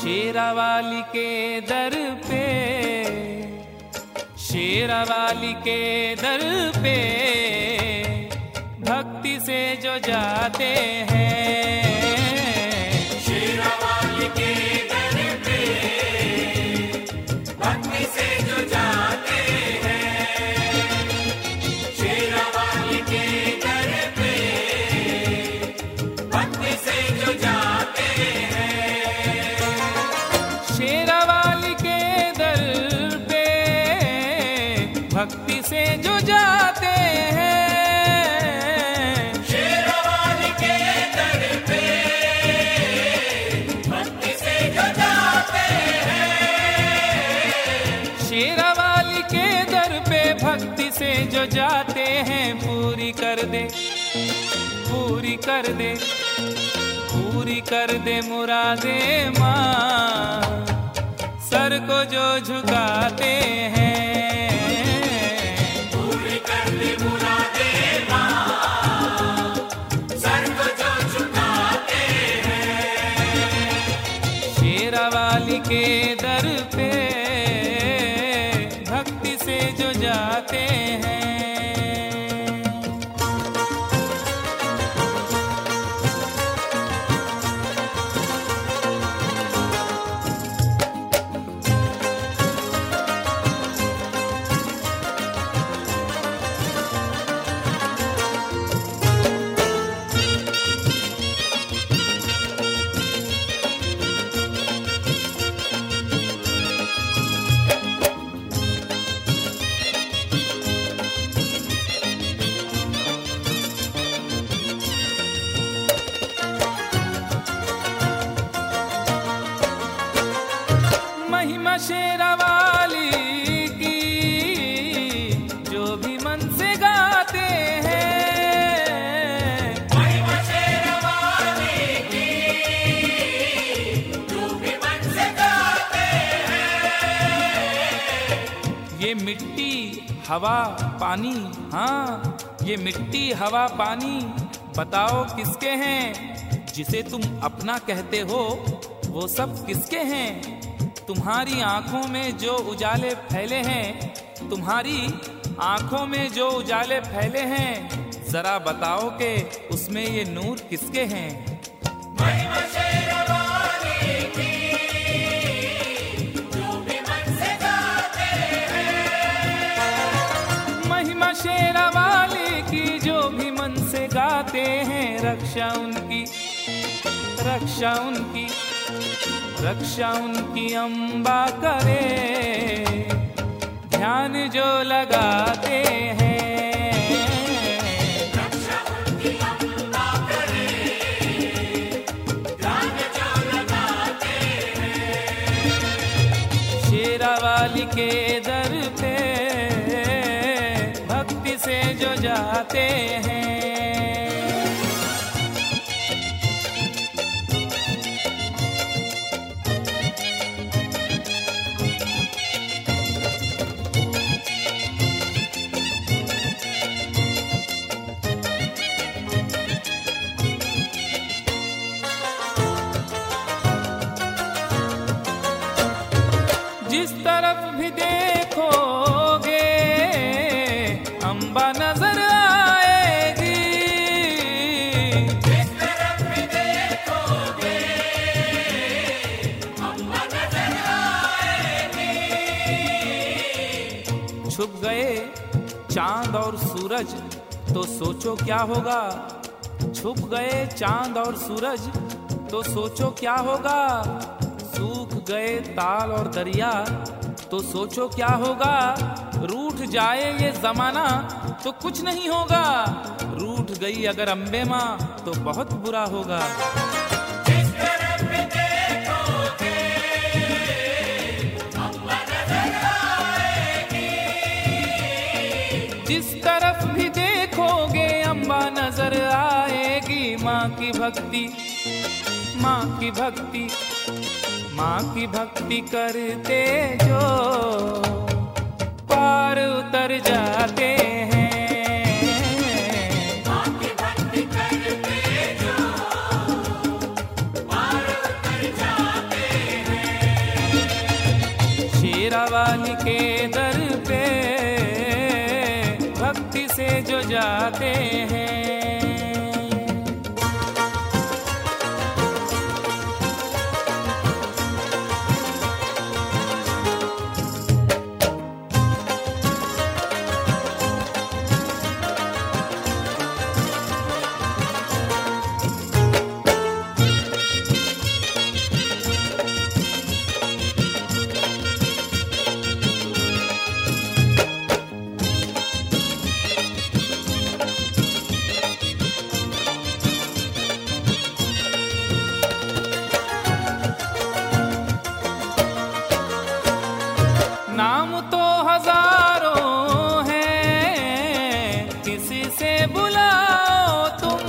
शेरावाली के दर पे, शेरावाली के दर पे भक्ति से जो जाते हैं, शेरावाली के दर पे भक्ति से जो जाते हैं, शेरावाली के दर पे भक्ति से जो जाते हैं, शेरावाली के दर पे भक्ति से जो जाते हैं, शेरावाली के दर पे भक्ति से जो जाते हैं, शेरावाली के दर पे भक्ति से जो जाते हैं। पूरी कर दे, पूरी कर दे, पूरी कर दे मुरादे माँ, सर को जो झुकाते हैं, पूरी कर दे मुरादे माँ, सर को जो झुकाते हैं, शेरावाली के दर पे भक्ति से जो जाते हैं। महिमा शेरावाली की जो भी मन से गाते हैं, महिमा शेरावाली की जो भी मन से गाते हैं, ये मिट्टी हवा पानी, हाँ ये मिट्टी हवा पानी बताओ किसके हैं, जिसे तुम अपना कहते हो वो सब किसके हैं। तुम्हारी आंखों में जो उजाले फैले हैं, तुम्हारी आंखों में जो उजाले फैले हैं, जरा बताओ कि उसमें ये नूर किसके हैं। महिमा शेरावाली की जो भी मन से गाते हैं, महिमा शेरावाली की जो भी मन से गाते हैं, रक्षा उनकी, रक्षा उनकी, रक्षा उनकी अम्बा करे, ध्यान जो लगाते हैं, रक्षा उनकी अम्बा करे, ध्यान जो लगाते हैं, शेरावाली के दर पे भक्ति से जो जाते हैं। जिस तरफ भी देखोगे अम्बा नजर आएगी, जिस तरफ भी देखोगे अम्बा नजर आएगी, छुप गए चांद और सूरज तो सोचो क्या होगा, छुप गए चांद और सूरज तो सोचो क्या होगा, सूख गए ताल और दरिया तो सोचो क्या होगा, रूठ जाए ये जमाना तो कुछ नहीं होगा, रूठ गई अगर अम्बे माँ तो बहुत बुरा होगा। जिस तरफ भी देखोगे अम्बा नजर आएगी, जिस तरफ भी देखोगे अम्बा नजर आएगी। माँ की भक्ति, माँ की भक्ति, माँ की भक्ति करते जो पार उतर जाते हैं, माँ की भक्ति करते जो पार उतर जाते हैं, जो जाते हैं। नाम तो हजारों हैं, किसी से बुलाओ तुम।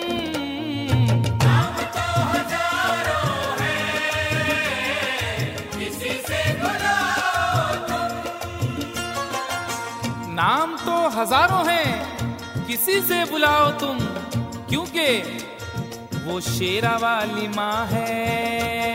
नाम तो हजारों हैं, किसी से बुलाओ तुम। नाम तो हजारों हैं, किसी से बुलाओ तुम, क्योंकि वो शेरा वाली माँ है,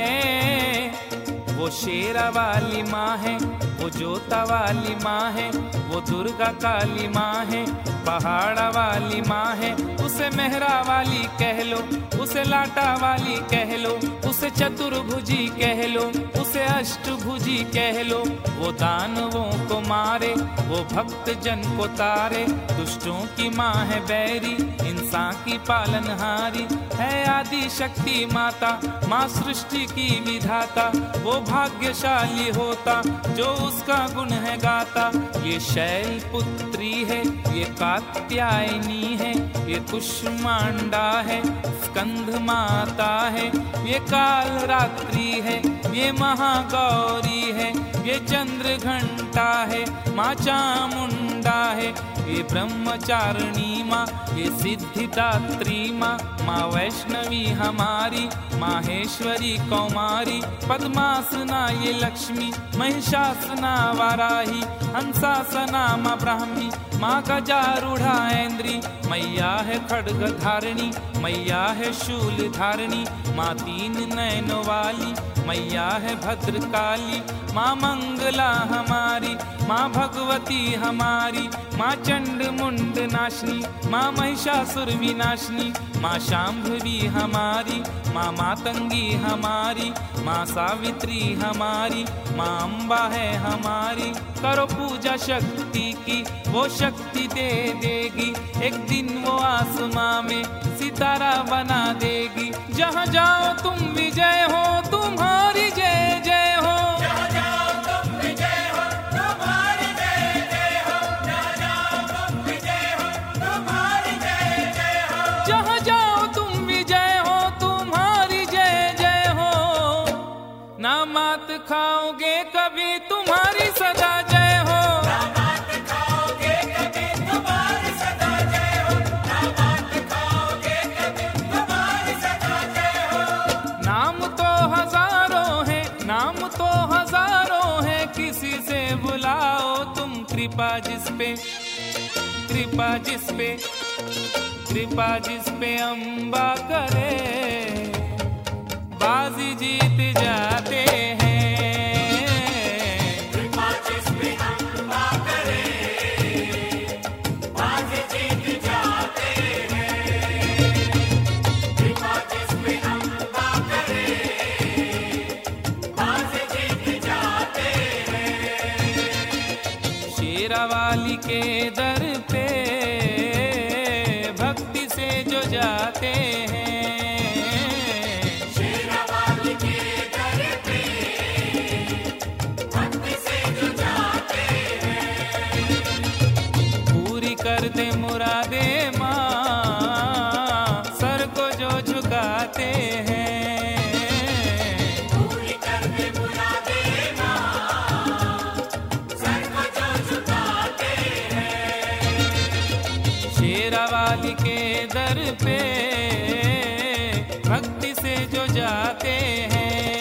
वो शेरा वाली माँ है, वो जोता वाली माँ है, वो दुर्गा काली माँ है, पहाड़ा वाली माँ है। उसे मेहरा वाली कह लो, उसे लाटा वाली कह लो, उसे चतुर्भुजी कह लो, उसे अष्टभुजी कह लो। वो दानवों को मारे, वो भक्त जन को तारे, दुष्टों की माँ है बैरी, इंसान की पालनहारी है आदि शक्ति माता, माँ सृष्टि की विधाता। वो भाग्यशाली होता जो उसका गुण है गाता। ये शैल पुत्री है, ये कात्यायनी है, ये कुष्मांडा है, स्कंध माता है, ये काल रात्रि है, ये महागौरी है, ये चंद्र घंटा है, माँ चामुंडा है, ये ब्रह्मचारिणी माँ, ये सिद्धिदात्री माँ, माँ वैष्णवी हमारी, माहेश्वरी कौमारी, पद्मासना ये लक्ष्मी, महिषासना वाराही, हंसासना माँ ब्राह्मी, माँ गजारूढ़ा ऐन्द्री, मैया है खड्ग धारिणी, मैया है शूल धारिणी, माँ तीन नयन वाली, मैया है भद्रकाली, माँ मंगला हमारी, माँ भगवती हमारी, माँ चंड मुंड नाशनी, माँ महिषासुर विनाशनी, माँ शांभवी हमारी, माँ मातंगी हमारी, माँ सावित्री हमारी, माँ अम्बा है हमारी। करो पूजा शक्ति की, वो शक्ति दे देगी, एक दिन वो आसमां में सितारा बना देगी। जहाँ जाओ तुम विजय हो, तुम्हारी जय जय हो। जहाँ जाओ तुम विजय हो, तुम्हारी जय जय हो। जहाँ जाओ तुम विजय हो, तुम्हारी जय जय हो। जहाँ जाओ तुम विजय हो, तुम्हारी जय जय हो। ना मात खाओगे कभी, तुम्हारी सदा जय हो। ना मात खाओगे कभी, तुम्हारी सदा जय हो। ना मात खाओगे कभी, तुम्हारी सदा जय हो। नाम तो हजारों हैं, नाम तो हजारों हैं, किसी से बुलाओ तुम। कृपा जिस पे, कृपा जिस पे, कृपा जिस पे अम्बा करे, बाजी जीत जाते हैं। कृपा जिस पे अम्बा करे, बाजी जीत जाते हैं। कृपा जिस पे अम्बा करे, बाजी जीत जाते हैं। शेरा वाली के दर पे भक्ति से जो जाते हैं, शेरा वाली के दर पे भक्ति से जो जाते हैं। पूरी कर दे मुरादे माँ, सर को जो झुकाते हैं। पूरी कर दे मुरादे माँ, सर को जो झुकाते हैं। शेरा वाली के दर पे भक्ति से जो जाते हैं।